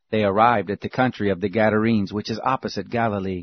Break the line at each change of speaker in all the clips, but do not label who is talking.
They arrived at the country of the Gadarenes, which is opposite Galilee.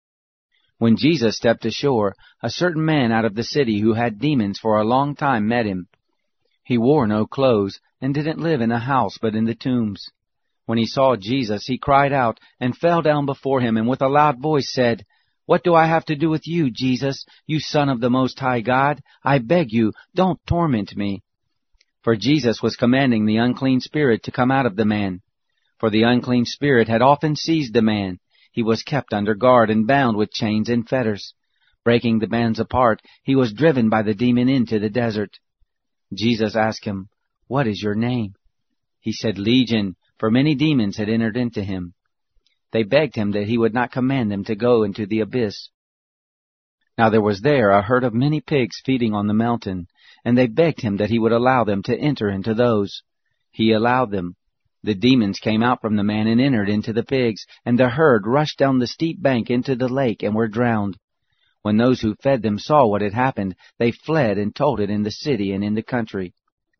When Jesus stepped ashore, a certain man out of the city who had demons for a long time met him. He wore no clothes, and didn't live in a house but in the tombs. When he saw Jesus, he cried out, and fell down before him, and with a loud voice said, "What do I have to do with you, Jesus, you Son of the Most High God? I beg you, don't torment me." For Jesus was commanding the unclean spirit to come out of the man. For the unclean spirit had often seized the man. He was kept under guard and bound with chains and fetters. Breaking the bands apart, he was driven by the demon into the desert. Jesus asked him, "What is your name?" He said, "Legion," for many demons had entered into him. They begged him that he would not command them to go into the abyss. Now there was there a herd of many pigs feeding on the mountain, and they begged him that he would allow them to enter into those. He allowed them. The demons came out from the man and entered into the pigs, and the herd rushed down the steep bank into the lake and were drowned. When those who fed them saw what had happened, they fled and told it in the city and in the country.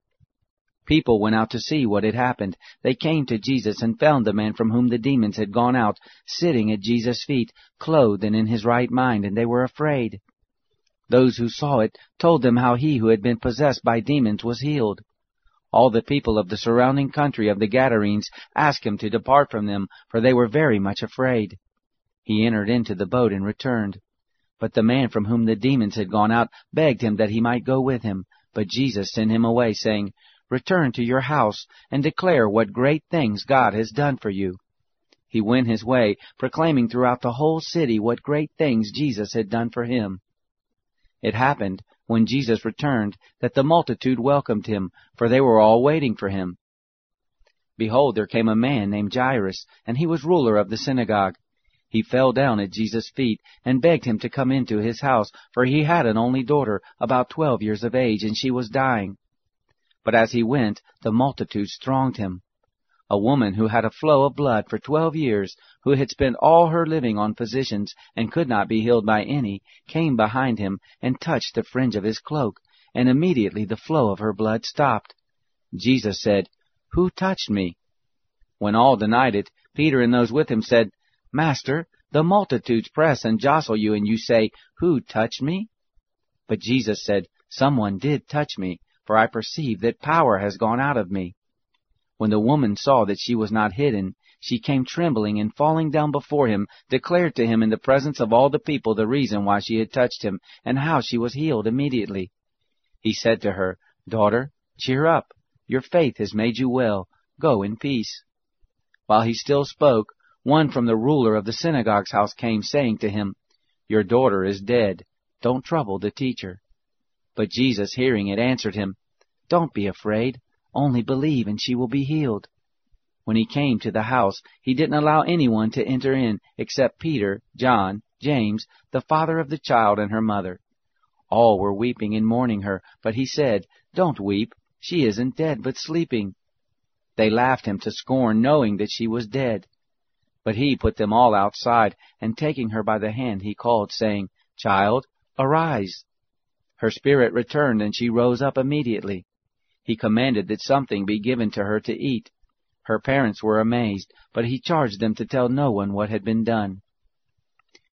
People went out to see what had happened. They came to Jesus and found the man from whom the demons had gone out, sitting at Jesus' feet, clothed and in his right mind, and they were afraid. Those who saw it told them how he who had been possessed by demons was healed. All the people of the surrounding country of the Gadarenes asked him to depart from them, for they were very much afraid. He entered into the boat and returned. But the man from whom the demons had gone out begged him that he might go with him. But Jesus sent him away, saying, "Return to your house, and declare what great things God has done for you." He went his way, proclaiming throughout the whole city what great things Jesus had done for him. It happened, when Jesus returned, that the multitude welcomed him, for they were all waiting for him. Behold, there came a man named Jairus, and he was ruler of the synagogue. He fell down at Jesus' feet and begged him to come into his house, for he had an only daughter, about 12 years of age, and she was dying. But as he went, the multitudes thronged him. A woman who had a flow of blood for 12 years, who had spent all her living on physicians and could not be healed by any, came behind him and touched the fringe of his cloak, and immediately the flow of her blood stopped. Jesus said, "Who touched me?" When all denied it, Peter and those with him said, "Master, the multitudes press and jostle you, and you say, 'Who touched me?'" But Jesus said, "Someone did touch me, for I perceive that power has gone out of me." When the woman saw that she was not hidden, she came trembling and falling down before him, declared to him in the presence of all the people the reason why she had touched him, and how she was healed immediately. He said to her, "Daughter, cheer up. Your faith has made you well. Go in peace." While he still spoke, one from the ruler of the synagogue's house came, saying to him, "Your daughter is dead. Don't trouble the teacher." But Jesus, hearing it, answered him, "Don't be afraid. Only believe, and she will be healed." When he came to the house, he didn't allow anyone to enter in, except Peter, John, James, the father of the child, and her mother. All were weeping and mourning her, but he said, "Don't weep. She isn't dead, but sleeping." They laughed him to scorn, knowing that she was dead. But he put them all outside, and taking her by the hand he called, saying, "Child, arise." Her spirit returned, and she rose up immediately. He commanded that something be given to her to eat. Her parents were amazed, but he charged them to tell no one what had been done.